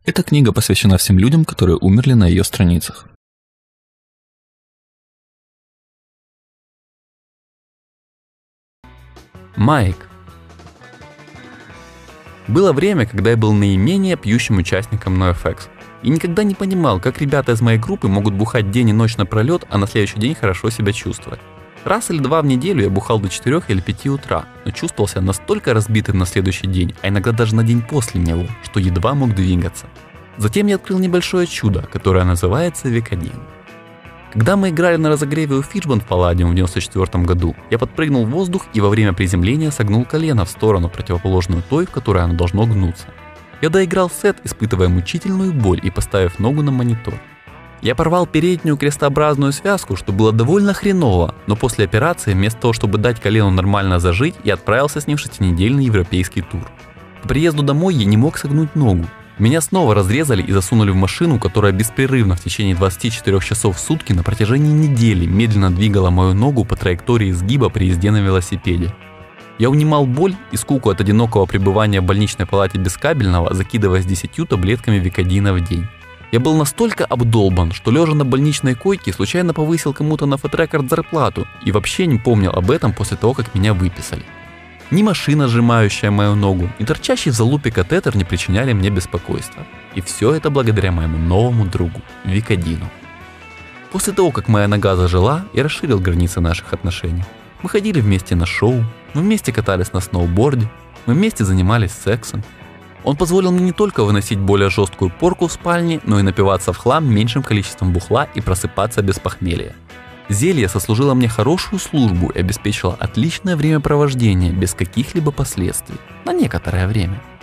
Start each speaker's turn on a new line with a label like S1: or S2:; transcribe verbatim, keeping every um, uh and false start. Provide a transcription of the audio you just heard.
S1: Эта книга посвящена всем людям, которые умерли на ее страницах.
S2: Майк. Было время, когда я был наименее пьющим участником NoFX. И никогда не понимал, как ребята из моей группы могут бухать день и ночь напролет, а на следующий день хорошо себя чувствовать. Раз или два в неделю я бухал до четырёх или пяти утра, но чувствовал себя настолько разбитым на следующий день, а иногда даже на день после него, что едва мог двигаться. Затем я открыл небольшое чудо, которое называется Викодин. Когда мы играли на разогреве у Фишбан в Палладиум в девяносто четвёртом году, я подпрыгнул в воздух и во время приземления согнул колено в сторону, противоположную той, в которой оно должно гнуться. Я доиграл сет, испытывая мучительную боль и поставив ногу на монитор. Я порвал переднюю крестообразную связку, что было довольно хреново, но после операции, вместо того, чтобы дать колену нормально зажить, я отправился с ним в шестинедельный европейский тур. По приезду домой я не мог согнуть ногу. Меня снова разрезали и засунули в машину, которая беспрерывно в течение двадцати четырёх часов в сутки на протяжении недели медленно двигала мою ногу по траектории сгиба при езде на велосипеде. Я унимал боль и скуку от одинокого пребывания в больничной палате без кабельного, закидываясь десятью таблетками Викодина в день. Я был настолько обдолбан, что лежа на больничной койке случайно повысил кому-то на фоторекорд зарплату и вообще не помнил об этом после того, как меня выписали. Ни машина, сжимающая мою ногу, ни торчащий в залупе катетер не причиняли мне беспокойства. И все это благодаря моему новому другу, Викодину. После того, как моя нога зажила, я расширил границы наших отношений. Мы ходили вместе на шоу, мы вместе катались на сноуборде, мы вместе занимались сексом. Он позволил мне не только выносить более жесткую порку в спальне, но и напиваться в хлам меньшим количеством бухла и просыпаться без похмелья. Зелье сослужило мне хорошую службу и обеспечило отличное времяпровождение без каких-либо последствий на некоторое время.